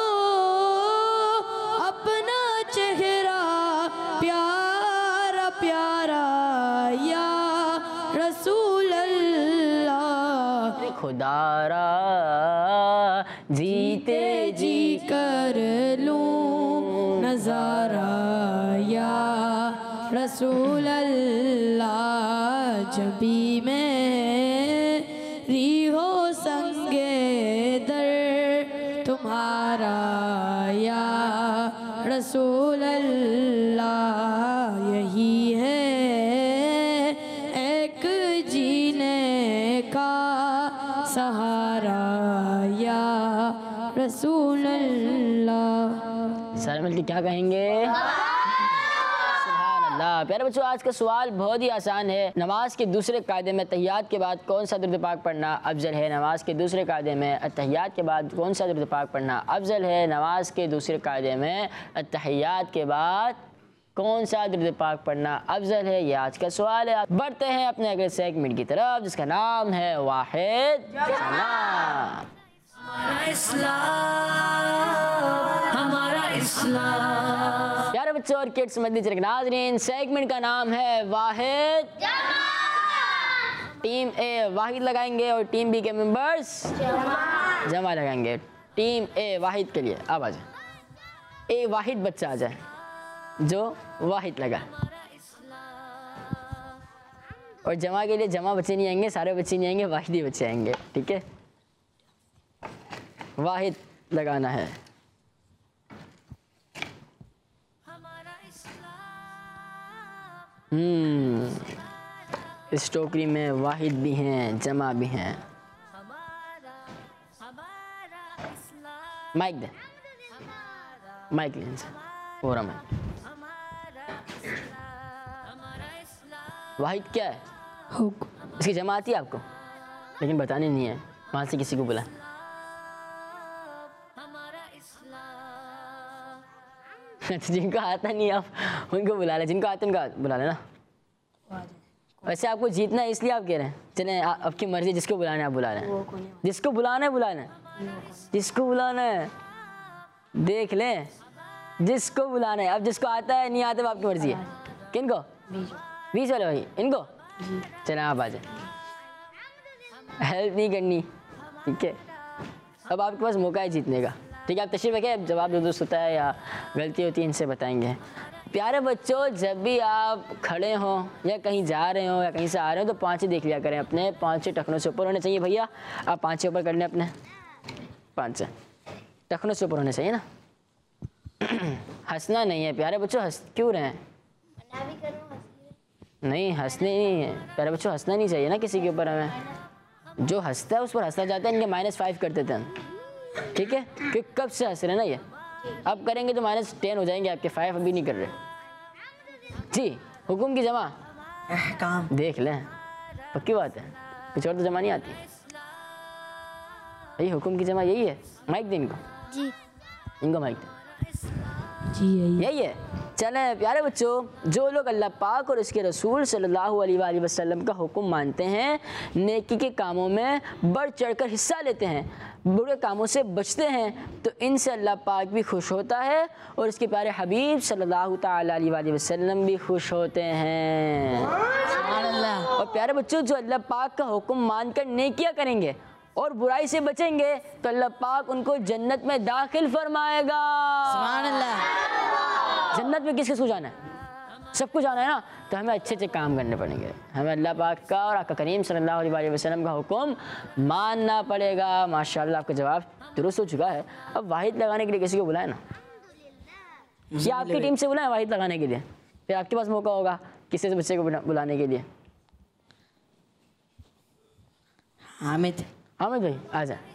अपना चेहरा प्यारा प्यारा या रसूल अल्लाह, खुदारा जीते जी कर लूं नज़ारा या रसूल अल्लाह, जब भी मेरी हो संगे दर तुम्हारा या रसूल अल्लाह, यही है एक जीने का सहारा या रसूल अल्लाह। सारे मिलके क्या कहेंगे? सुभान अल्लाह। प्यारे बच्चों, आज का सवाल बहुत ही आसान है। नमाज के दूसरे कायदे में तहियात के बाद कौन सा दुरूद पाक पढ़ना अफजल है? नमाज के दूसरे कायदे में तहियात के बाद कौन सा दुरूद पाक पढ़ना अफजल है? नमाज के दूसरे कायदे में तहियात के बाद कौन सा दुरूद पाक पढ़ना अफजल है? ये आज का सवाल है। बढ़ते हैं अपने अगले सेगमेंट की तरफ, जिसका नाम है वाहिद जमा। हमारा इस्लाम, हमारा इस्लाम। प्यारे बच्चों और किड्स मदनी चरक नाज़रीन, सेगमेंट का नाम है वाहिद जमा। टीम ए वाहिद लगाएंगे और टीम बी के मेंबर्स जमा जमा लगाएंगे। टीम ए वाहिद के लिए अब आ जाए, ए वाहिद बच्चा आ जाए जो वाहिद लगा, और जमा के लिए जमा बच्चे नहीं आएंगे, सारे बच्चे नहीं आएंगे, वाहिद ही बच्चे आएंगे, ठीक है? वाहिद लगाना है। हम्म इस टोकरी में वाहिद भी हैं, जमा भी हैं। माइक दे, माइक ले इनसे, पूरा माइक। वाहिद क्या है? हुक इसकी जमा आती है आपको, लेकिन बतानी नहीं है, वहाँ से किसी को बुला। जिनको आता नहीं आप उनको बुला ले, जिनको आता है उनको बुला लेना। वैसे आपको जीतना है इसलिए आप कह रहे हैं, चले आपकी मर्जी, जिसको बुलाना है आप बुला लें, जिसको बुलाना है बुलाना है, जिसको बुलाना है देख लें, जिसको बुलाना है। अब जिसको आता है नहीं आता है आपकी मर्जी है। किनको? बीस वाले भाई, इनको चले आप आ जाए, हेल्प नहीं करनी, ठीक है। अब आपके पास मौका है जीतने का, ठीक है। आप तशरीफ रखें, अब जवाब दुरुस्त होता है या गलती होती है इनसे बताएंगे। प्यारे बच्चों, जब भी आप खड़े हों या कहीं जा रहे हो या कहीं से आ रहे हो तो पाँच देख लिया करें, अपने पाँच टखनों से ऊपर होने चाहिए। भैया आप पाँच से ऊपर कर लें, अपने पाँच से टखनों से ऊपर होने चाहिए ना। हंसना नहीं है प्यारे बच्चों, हंस क्यों रहे हैं? नहीं हंसने नहीं है प्यारे बच्चों, हंसना नहीं चाहिए ना किसी के ऊपर। हमें जो हंसता है उस पर हंसना चाहता है, इनके माइनस फाइव कर देते हैं, ठीक है। क्योंकि कब से हंस रहे ना ये, अब करेंगे तो माइनस टेन हो जाएंगे आपके, फाइव अभी नहीं कर रहे जी। हुकुम की जमा काम देख लें, पक्की बात है, कुछ और तो जमा नहीं आती। यही हुकुम की जमा यही है। माइक दे इनको, जी इनको माइक दे, जी यही यही है। चलें प्यारे बच्चों, जो लोग अल्लाह पाक और उसके रसूल सल्लल्लाहु अलैहि वसल्लम का हुक्म मानते हैं, नेकी के कामों में बढ़ चढ़कर हिस्सा लेते हैं, बुरे कामों से बचते हैं, तो इनसे अल्लाह पाक भी खुश होता है और इसके प्यारे हबीब सल्लल्लाहु ताला अलैहि वसल्लम भी खुश होते हैं। और प्यारे बच्चों, जो अल्लाह पाक का हुक्म मानकर नेकियां करेंगे और बुराई से बचेंगे तो अल्लाह पाक उनको जन्नत में दाखिल फरमाएगा। सुभान अल्लाह। जन्नत में किस किस को जाना है? सबको जाना है ना, तो हमें अच्छे अच्छे काम करने पड़ेंगे, हमें अल्लाह पाक का और आका करीम सल्लल्लाहु अलैहि वसल्लम का हुक्म मानना पड़ेगा। माशाल्लाह आपका जवाब दुरुस्त हो चुका है। अब वाहिद लगाने के लिए किसी को बुलाए ना, या आपकी टीम से बुलाएं वाहिद लगाने के लिए, फिर आपके पास मौका होगा किसी से बच्चे को बुलाने के लिए। हामिद हामिद भाई आ जा,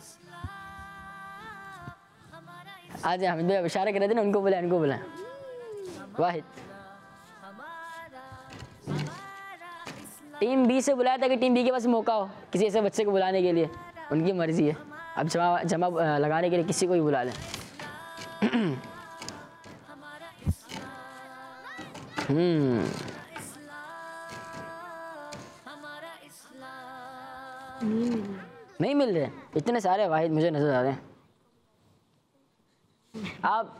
आ जा हामिद भाई, इशारा कर रहे थे ना, उनको बुलाएं, उनको बुलाएं। वाहिद टीम बी से बुलाया था कि टीम बी के पास मौका हो किसी ऐसे बच्चे को बुलाने के लिए, उनकी मर्जी है। अब जमा जमा लगाने के लिए किसी को भी बुला लें। हम्म नहीं मिल रहे, इतने सारे वाहिद मुझे नजर आ रहे हैं। आप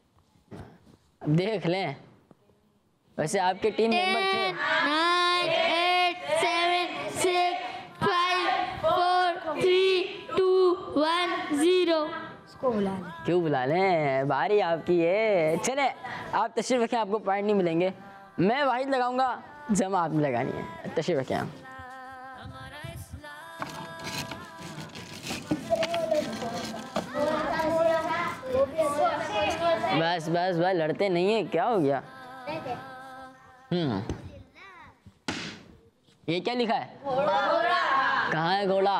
देख लें, वैसे आपके टीम मेंबर थे। Nine eight seven six five four three two one zero. उसको बुला ले। क्यों बुला लें, बारी आपकी है। चले आप तशरीफ रखें, आपको पॉइंट नहीं मिलेंगे। मैं वाहिद लगाऊंगा, जमा आपने लगानी है। तशरीफ रखें आप। बस बस बस लड़ते नहीं है, क्या हो गया? हम्म ये क्या लिखा है? कहाँ है घोड़ा?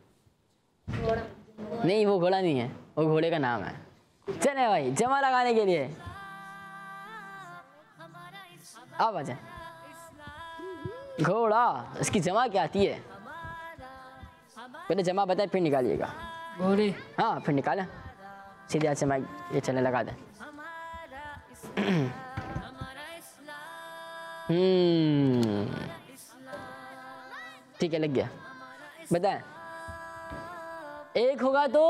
नहीं वो घोड़ा नहीं है, वो घोड़े का नाम है। चले भाई जमा लगाने के लिए आप आ जाए। घोड़ा, इसकी जमा क्या आती है? पहले जमा बताए फिर निकालिएगा। घोड़े। हाँ फिर निकालें, सीधे हाथ से माइक ये चलने लगा दें। हम्म ठीक है, लग गया। बताएं, एक होगा तो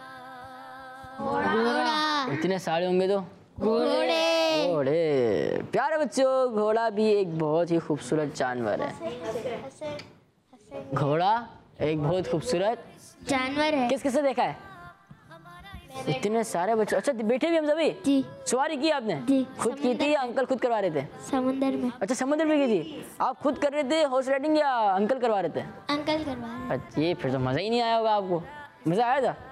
घोड़ा। इतने सारे होंगे तो घोड़े। घोड़े। प्यारे बच्चों, घोड़ा भी एक बहुत ही खूबसूरत जानवर है। घोड़ा एक बहुत खूबसूरत जानवर है। किस किसने देखा है? इतने सारे बच्चे। अच्छा बैठे भी हम सभी? जी सवारी की आपने? जी। खुद की थी या अंकल खुद करवा रहे थे? समुंदर में। अच्छा समुद्र में की थी। आप खुद कर रहे थे हॉर्स राइडिंग या अंकल करवा रहे थे? अंकल करवा रहे अच्छा ये फिर तो मज़ा ही नहीं आया होगा आपको। मज़ा आया था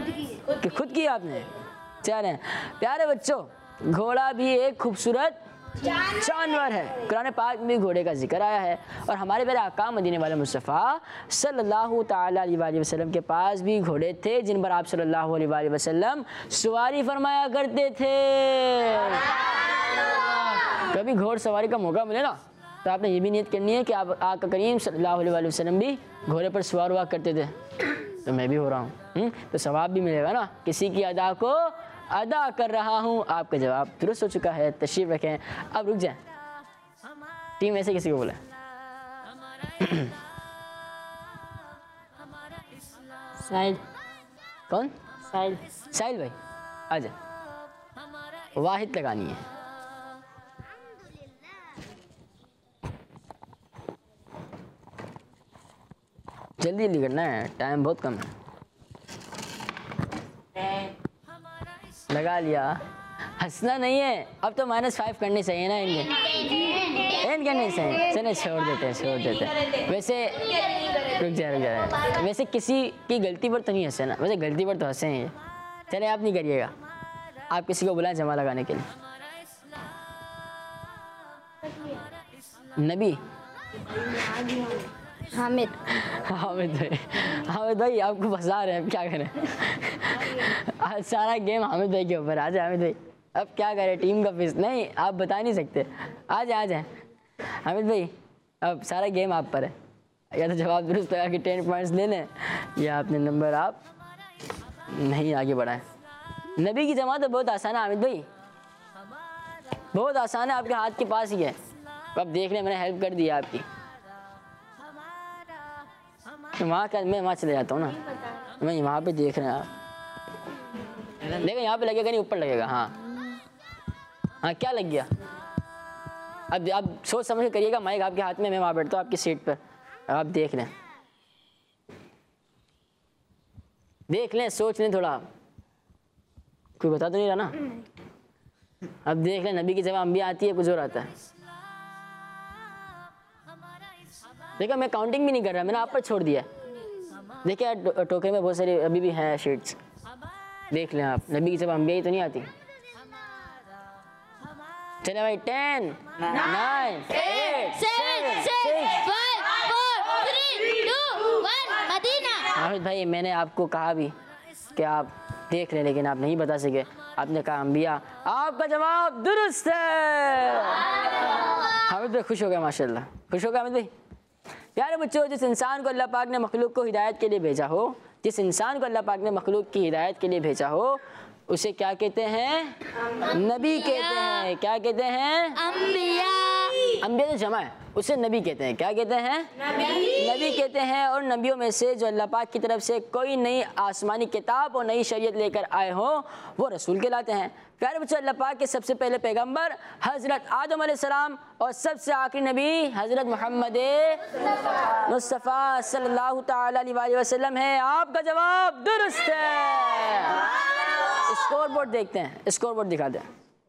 कि खुद की आपने? चलें प्यारे बच्चों, घोड़ा भी एक खूबसूरत जानवर है। कुरान पाक में भी घोड़े का जिक्र आया है और हमारे मेरे आका मदीने वाले मुस्तफ़ा सल्लल्लाहु ताला अलैहि वसल्लम के पास भी घोड़े थे जिन पर आप सल्लल्लाहु अलैहि वसल्लम सवारी फरमाया करते थे। कभी घोड़ सवारी का मौका मिले ना तो आपने ये भी नियत करनी है कि आप आका करीम सल्लल्लाहु अलैहि वसल्लम भी घोड़े पर सवार हुआ करते थे, तो मैं भी हो रहा हूँ, तो सवाब भी मिलेगा ना। किसी की अदा को अदा कर रहा हूँ। आपका जवाब दुरुस्त हो चुका है, तशरीफ रखें। अब रुक जाए, टीम ऐसे किसी को बोला साहिल। कौन? साहिल। साहिल भाई आ जा, वाहिद लगानी है। जल्दी जल्दी करना है, टाइम बहुत कम है। लगा लिया। हंसना नहीं है, अब तो माइनस फाइव करने चाहिए ना इनके, एंड करने चाहिए। चले छोड़ देते हैं छोड़ देते हैं। वैसे रुक जा रुक जा वैसे किसी की गलती पर तो नहीं हंसे ना, वैसे गलती पर तो हंसे हैं। चले आप नहीं करिएगा, आप किसी को बुलाएं जमा लगाने के लिए। नबी हामिद। हामिद भाई, हामिद भाई आपको फंसा रहे हैं, अब क्या करें। आज सारा गेम हामिद भाई के ऊपर। आ जाए हामिद भाई, अब क्या करें, टीम का फीस नहीं, आप बता नहीं सकते। आ जाए आ जाए हामिद भाई, अब सारा गेम आप पर है। या तो जवाब दुरुस्त लगा कि टेन पॉइंट्स ले लें, या अपने नंबर आप नहीं आगे बढ़ाएं। नबी की जमा तो बहुत आसान है हामिद भाई, बहुत आसान है, आपके हाथ के पास ही है। अब देख लें, मैंने हेल्प कर दी आपकी। वहाँ का मैं वहाँ चले जाता हूँ ना, मैं वहाँ पे देख रहे हैं आप। देखो यहाँ पे लगेगा नहीं, ऊपर लगेगा। हाँ हाँ क्या लग गया? अब आप सोच समझ के करिएगा, माइक आपके हाथ में, मैं वहाँ बैठता हूँ आपकी सीट पर। आप देख लें देख लें सोच लें थोड़ा, कोई बता तो नहीं रहा ना। अब देख लें, नबी की जगह अंबिया आती है, कुछ और आता है। देखो मैं काउंटिंग भी नहीं कर रहा, मैंने आप पर छोड़ दिया। देखिए टोकरे में बहुत सारी अभी भी हैं शीट्स, देख लें आप। नबी की जब अंबिया ही तो नहीं आती। चले भाई, ten nine eight seven six five four three two one Medina. Hamid भाई मैंने आपको कहा भी कि आप देख लें, लेकिन आप नहीं बता सके। आपने कहा अंबिया। आपका जवाब दुरुस्त है। हामिद भाई खुश हो गया, माशाल्लाह खुश हो गया हामिद भाई। प्यारे बच्चों, जिस इंसान को अल्लाह पाक ने मखलूक को हिदायत के लिए भेजा हो, जिस इंसान को अल्लाह पाक ने मखलूक की हिदायत के लिए भेजा हो, उसे क्या कहते हैं? नबी कहते हैं। क्या कहते हैं? अंबिया। अंबिया तो जमा है, उसे नबी कहते हैं। क्या कहते हैं? नबी। नबी कहते हैं। और नबियों में से जो अल्लाह पाक की तरफ से कोई नई आसमानी किताब और नई शरीयत लेकर आए हो, वो रसूल कहलाते हैं। प्यारे बच्चों, अल्लाह पाक के सबसे पहले पैगंबर हज़रत आदम अलैहिस्सलाम और सबसे आखिरी नबी हज़रत मोहम्मद मुस्तफ़ा सल्लल्लाहु ताला अलैहि वसल्लम है। आपका जवाब दुरुस्त है। स्कोर बोर्ड देखते हैं, स्कोर बोर्ड दिखा दें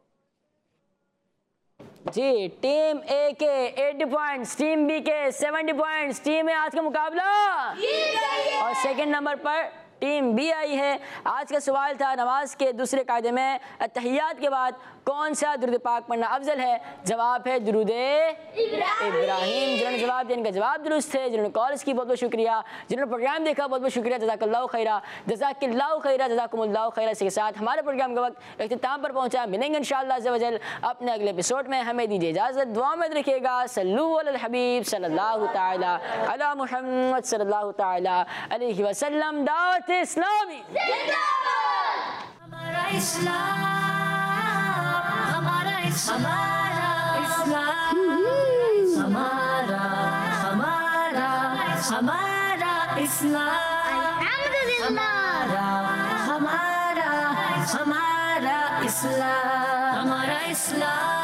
जी। टीम ए के अस्सी पॉइंट्स, टीम बी के सत्तर पॉइंट्स। टीम ए आज का मुकाबला और सेकंड नंबर पर टीम बी आई है। आज का सवाल था नमाज के दूसरे कायदे में तहियात के बाद कौन सा दुरूद पाक पढ़ना अफजल है? जवाब है दुरूद इब्राहिम। जिन्होंने जवाब दिया इनका जवाब दुरुस्त है। जिन्होंने कॉल की बहुत बहुत शुक्रिया। जिन्होंने प्रोग्राम देखा बहुत बहुत शुक्रिया। जज़ाकल्लाहु खैरा, जज़ाकल्लाहु खैरा, जज़ाकुमुल्लाहु खैरा। इसके साथ हमारे प्रोग्राम का वक्त इख्तिताम पर पहुंचा। मिलेंगे इंशाअल्लाह अज़्ज़ा वजल अपने अगले एपिसोड में। हमें दीजिए इजाज़त, दुआ में रखिएगा। सल्लु अलल हबीब सल्लल्लाहु ताला अला मुहम्मद सल्लल्लाहु ताला अलैहि वसल्लम। दावत इस्लामी हमारा इस्लाम, हमारा इस्लाम, हमारा हमारा हमारा इस्लाम, हमारा हमारा हमारा इस्लाम, हमारा इस्लाम।